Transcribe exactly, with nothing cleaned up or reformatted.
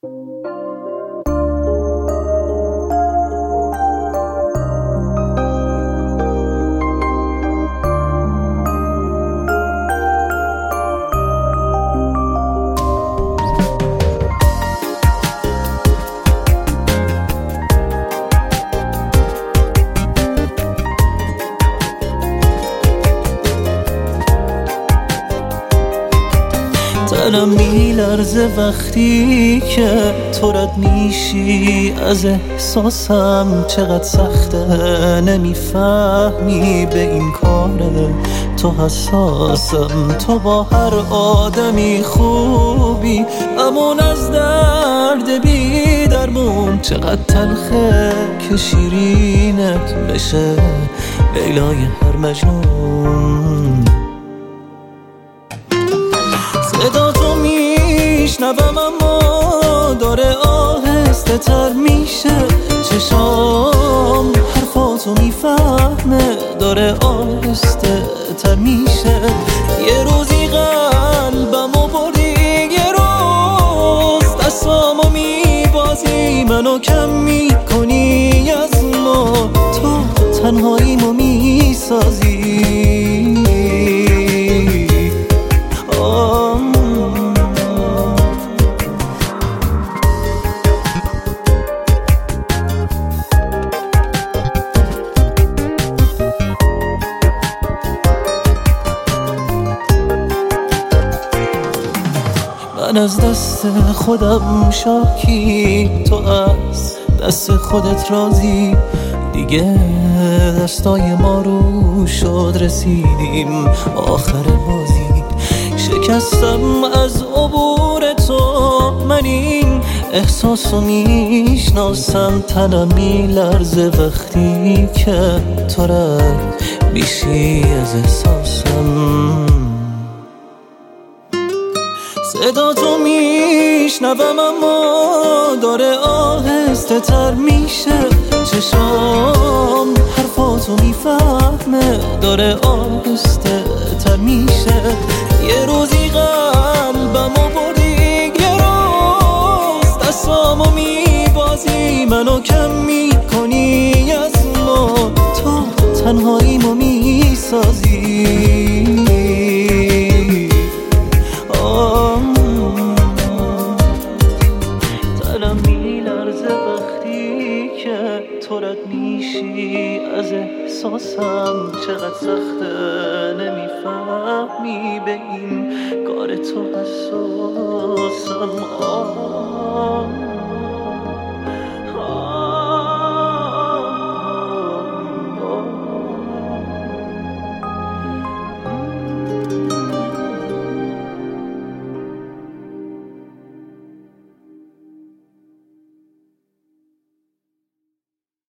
دلم میلرزه وقتی که تو رد میشی از احساسم، چقدر سخته نمیفهمی به این کاره تو حساسم. تو با هر آدمی خوبی امون از درد بی درمون، چقدر تلخه که شیرینت بشه لیلای هر مجنون. صدا تو میشنوم اما داره آهسته تر میشه، چشام حرفاتو میفهمه داره آهسته تر میشه. یه روزی قلبمو بردی، یه روز دستامو میبازی، منو کم میکنی از ما، تو تنهاییمو میسازی. من از دست خودم شاکی، تو از دست خودت راضی، دیگه دستای ما رو شد رسیدیم آخر بازی. شکستم از عبور تو، من این احساسو میشناسم، تنم میلرزه وقتی که تو رد میشی از احساسم. صدا تو میشنوم اما داره آهسته تر میشه، چشام حرفاتو میفهمه داره آهسته تر میشه. یه روزی قلبمو بردی، یه روز دستامو میبازی، منو کم میکنی از ما، تو تنهاییمو میسازی. دلم میلرزه وقتی که تو رد میشی از احساسم، چقدر سخته نمیفهمی به این کار تو حساسم.